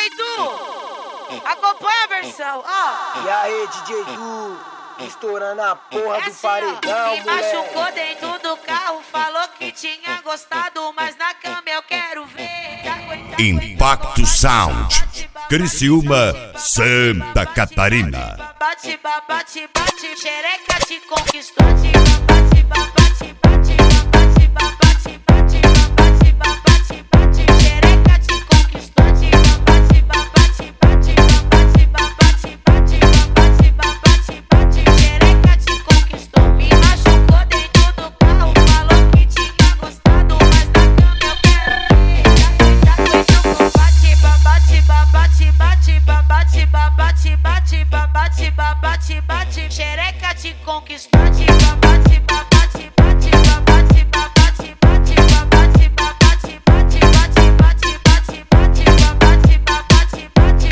DJ Du, acompanha a versão, ó. E aí, DJ Du, estourando a porra do Assim, paredão, me machucou dentro do carro, falou que tinha gostado, mas na cama eu quero ver. Impacto Sound, Criciúma, Santa Catarina. Bate, bate, bate, xereca te conquistou. Bate, bate, bate, bate, bate, bate, bate, bate, bate, xereca te conquistou. Bate, bate, bate, bate, bate, bate, bate, bate, bate, xereca te conquistou. Me machucou dentro do carro, falou que tinha gostado, mas na cama eu quero ver. Bate, bate, bate, bate, bate, bate, bate, bate, bate, bate, xereca te conquistou. Bate, bate, bate, bate, bate, bate, bate, bate, bate, bate, bate, bate, bate, bate, bate, bate,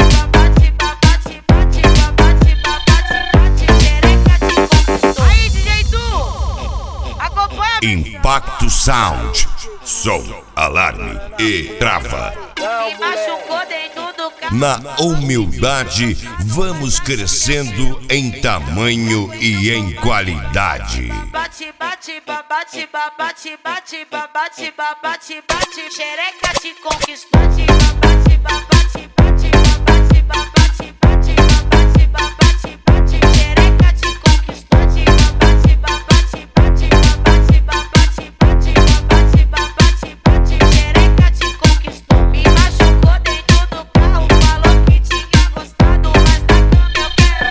bate, xereca te conquistou. Aí, DJ Du, acompanha. Impacto Sound, som, alarme e trava. Me machucou dentro do carro. Na humildade, vamos crescendo em tamanho e em qualidade. Bate, bate, bate, bate, bate, bate, bate, bate, xereca te conquistou. Bate, bate, bate, bate, bate, bate, bate, bate, bate, xereca te conquistou. Bate, bate, bate, bate, bate, bate, bate, bate, bate, xereca te conquistou. Me machucou dentro do carro, falou que tinha gostado, mas na cama eu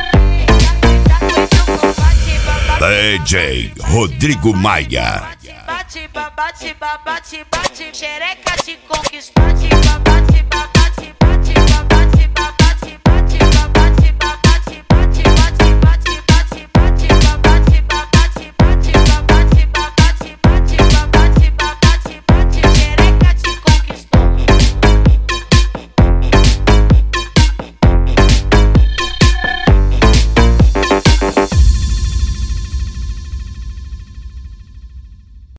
quero ver. DJ Rodrigo Maia. Bate, bate, bate, bate, xereca te conquistou. Bate, bate, bate.